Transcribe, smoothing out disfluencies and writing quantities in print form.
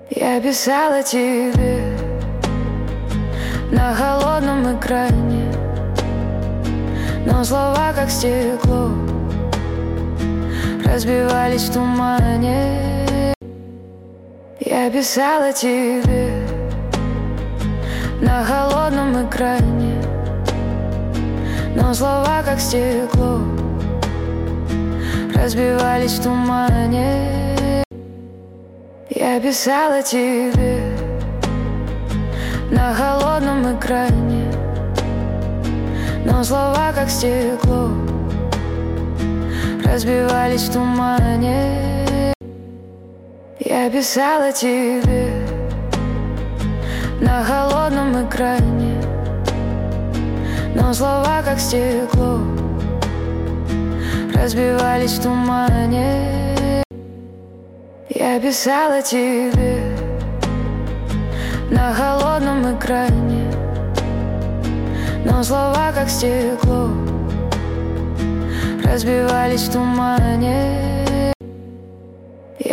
Я писала тебе на холодном экране, но слова, как стекло, разбивались в тумане. Я писала тебе на холодном экране, но слова, как стекло, разбивались в тумане. Я писала тебе на холодном экране, но слова, как стекло, разбивались в тумане. Я писала тебе на холодном экране, но слова, как стекло, разбивались в тумане. Я писала тебе на холодном экране, но слова, как стекло, разбивались в тумане.